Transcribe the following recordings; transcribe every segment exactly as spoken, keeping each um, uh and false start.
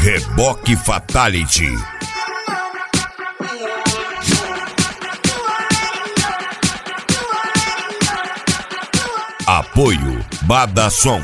Reboque Fatality. Apoio Badasom.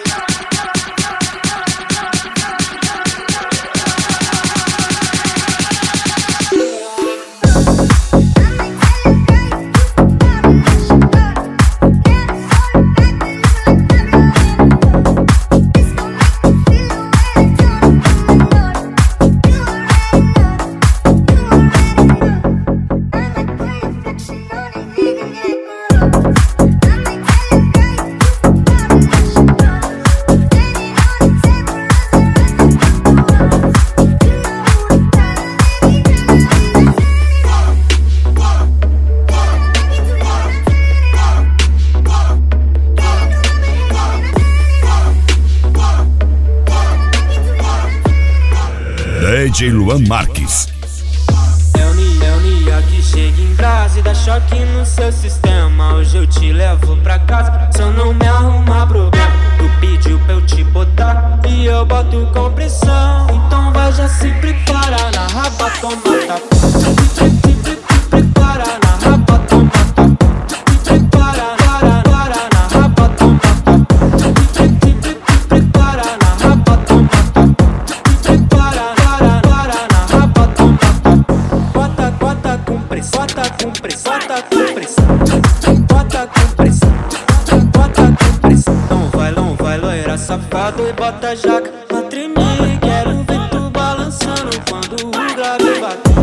D J Luan Marques. É o Nia, é o Nia que chega em brasa e dá choque no seu sistema. Hoje eu te levo pra casa, só não me arrumar problema. Tu pediu pra eu te botar e eu boto com pressão. Então vai já se prepara na raba, toma tapa. Se prepara na raba, toma tapa. Se prepara, para, para na raba, toma tapa. Se prepara na raba, toma tapa. Se prepara, para, para na raba, toma tapa. Bota, bota com pressão, bota com pressão, bota com pressão. Bota com pressão, bota com pressão. Não vai, não vai, loira safado e bota a jaca pra tremer. Quero ver tu balançando quando o grave bater.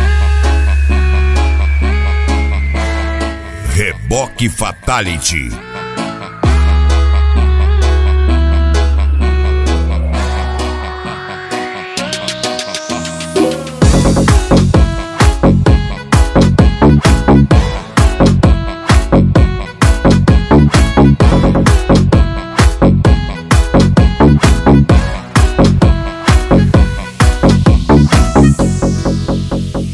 Reboque Fatality.